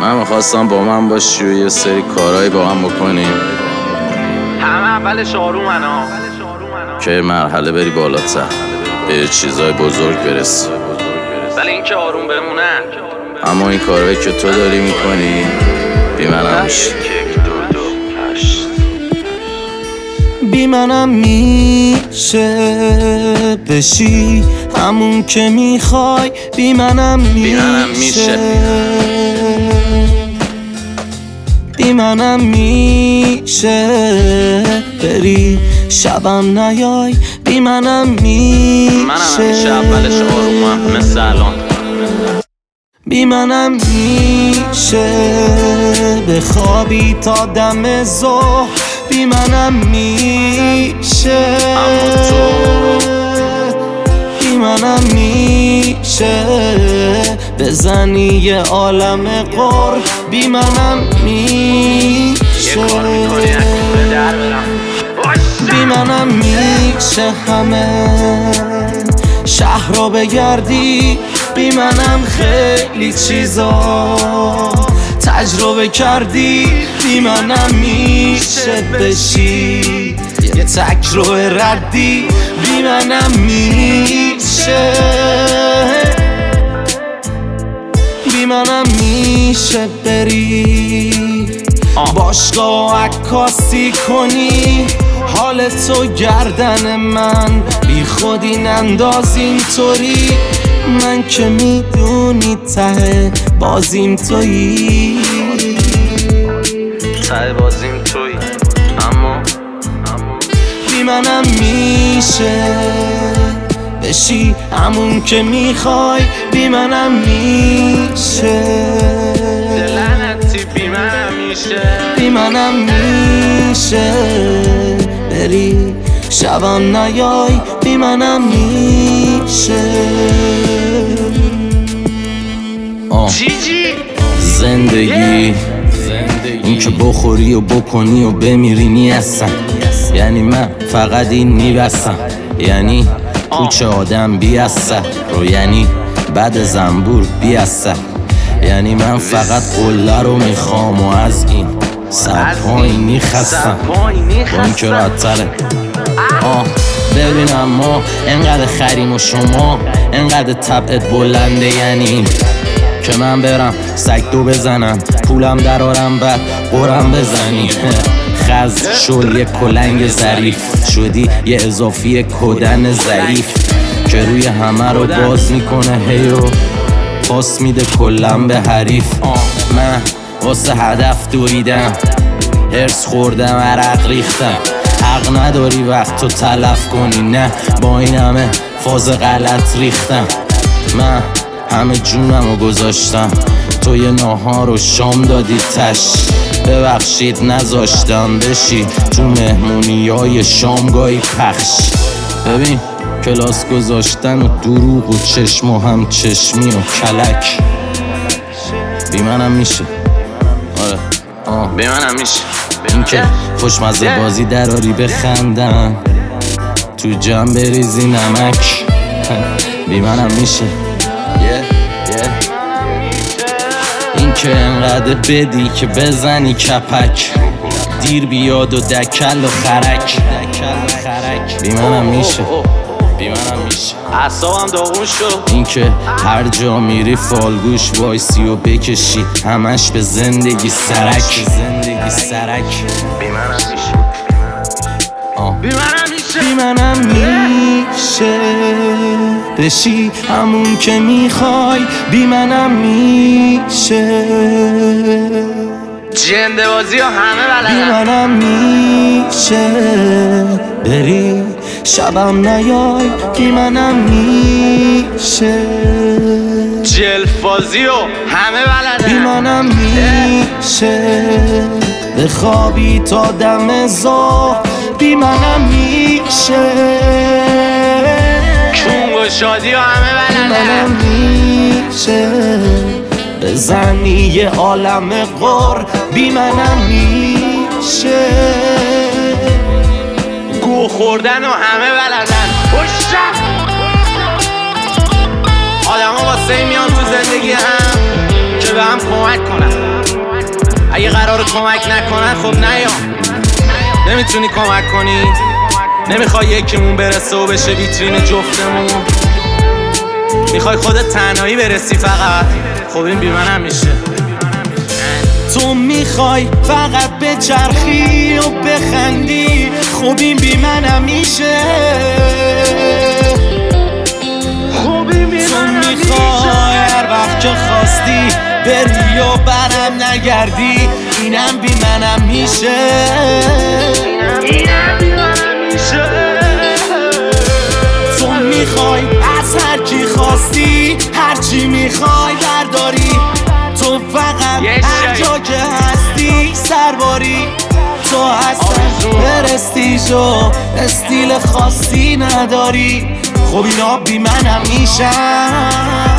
من میخواستم با من باشی و یه سری کارهایی با هم بکنیم، همه اولش آرومن ها، که مرحله بری بالاتر، به چیزای بزرگ برسی. ولی این که آروم بمونن. اما این کارهایی که تو داری میکنی بی منم میشه. بی منم میشه بشی همون که میخوای، بی منم میشه، بی منم میشه بری شبم نیای، بی منم میشه. منم همیشه اولش آرومم مثل الان. بی منم میشه بخوابی تا دم ظهر، بی منم میشه، بی منم میشه بزنی یه عالم قر، بی منم میشه، بی منم میشه همه شهر رو بگردی، بی منم خیلی چیزا تجربه کردی، بی منم میشه بشی یه تک رو ردی، بی منم میشه، بی منم میشه بری باشگاه عکاسی کنی، حال تو گردن من بی خودی ننداز اینطوری، من که میدونی ته بازیم تویی، ته بازیم تویی، اما بی منم میشه بشی همون که میخوای، بی منم میشه، دلنتی بی منم میشه، بی منم میشه بری شبم نیای، بی منم میشه. زندگی این که بخوری و بکنی و بمیری نیستم، یعنی من فقط این میبستم، یعنی کوچه آدم بیستم رو، یعنی بعد زنبور بیستم، یعنی من فقط قله رو میخوام و از این سر پایینی خستم، با این که راحت‌تره. ببینم ما انقدر خریم و شما انقدر طبعت بلنده، یعنی که من برم سگ دو بزنم پولم درارم بعد قرم بزنی، خز شل یه کلنگ ظریف شدی یه اضافی کدن ضعیف که روی همه رو باز میکنه هی و پاس میده کلم به حریف. من واسه هدف دویدم، هرس خوردم، عرق ریختم، حق نداری وقت تو تلف کنی، نه با این همه فاز غلط ریختم، من همه جونم رو گذاشتم تو یه ناهار و شام دادی تش، ببخشید نذاشتم بشی تو مهمونیای شامگاهی پخش. ببین کلاس گذاشتن و دروغ و چشم و هم چشمی و کلک، بی منم میشه، آره بی منم میشه، این که خوشمزه بازی دراری بخندم تو جمع بریزی نمک، بی منم میشه، این که انقدر بدی که بزنی کپک، دیر بیاد و دکل و خرک، بی منم میشه، بی منم میشه، اعصابم داغون شد، این که هر جا میری فالگوش وایسی و بکشی همش به زندگی سرک، بی منم میشه، بی منم میشه، بی منم میشه بشی همون که میخوای، بی منم میشه، جنده بازی ها همه بی بلدن، منم میشه بری شبم نیای، بی منم میشه، جلفازی ها همه بی بلدن، منم میشه بخوابی تا دم ظهر، بی منم میشه، کونگ و شادی ها همه بی منم بلدن، میشه بزنی یه عالم قر، بی منم میشه، گو خوردن و همه بلدن، آدم ها واسه میان تو زندگی هم که به هم کمک کنن. اگه قرار کمک نکنن خب نیا. نمیتونی کمک کنی، نمیخوای یکیمون برسه و بشه ویترین جفتمون، میخوای خودت تنهایی برسی فقط. خب این بی منم میشه. تو میخوای فقط بچرخی و بخندی، خب این بی منم میشه. تو میخوای هر وقت که خواستی بری و برم نگردی، اینم بی منم میشه. تو میخوای از هر کی خواستی هرچی میخوای برداری، تو فقط هر جا که هستی سرباری. تو اصلا پرستیژ و استیل خاصی نداری، خب اینا بی منم میشن.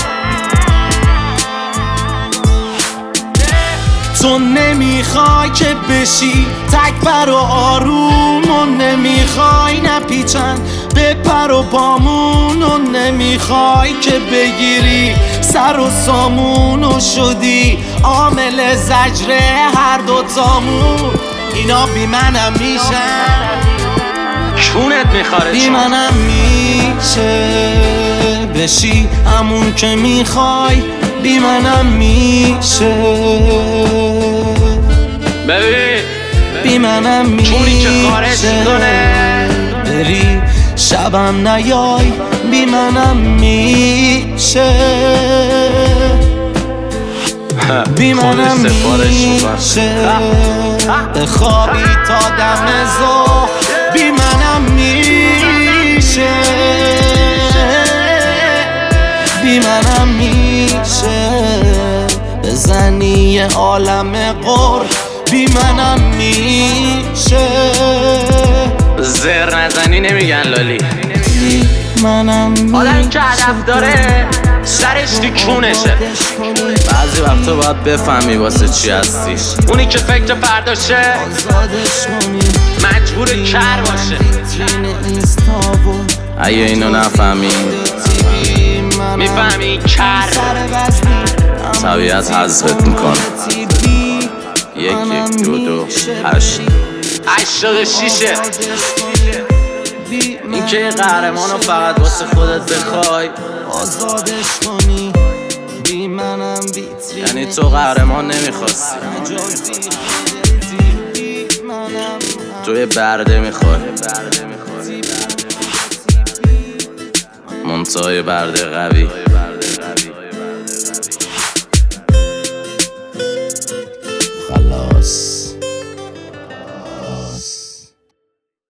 تو نمیخوای که بشی تکبر و آروم و نمیخوای نپیچن به پر و پامون و نمیخوای که بگیری سر و سامون و شدی عامل زجر هر دوتامون. اینا بی منم میشن، چونت میخواره، بی منم میشه بشی همون که میخوای، بی منم میشه. ببین بی منم چونی که خارج کنه بری شبم نیای، بی منم میشه. بی منم میشه بخوابی تا دم ظهر، بی منم میشه. بی منم میشه بزنی یه عالم قر، بی منم میشه. زر نزنی نمیگن لالی. بی منم آدمی که هدف داره سرش دیکونشه. بعضی وقتا باید بفهمی واسه چی هستی. اونی که فکر فرداشه مجبور کر باشه. اگه اینو نفهمی میفهمی کر طبیعت حذفت میکنه. 1 1 2 2 8 86. این که قهرمانو فقط واسه خودت بخوای آزادش کنی، بی منم یعنی تو قهرمان نمیخواستی، تو یه برده میخوای، منتهای برده قوی.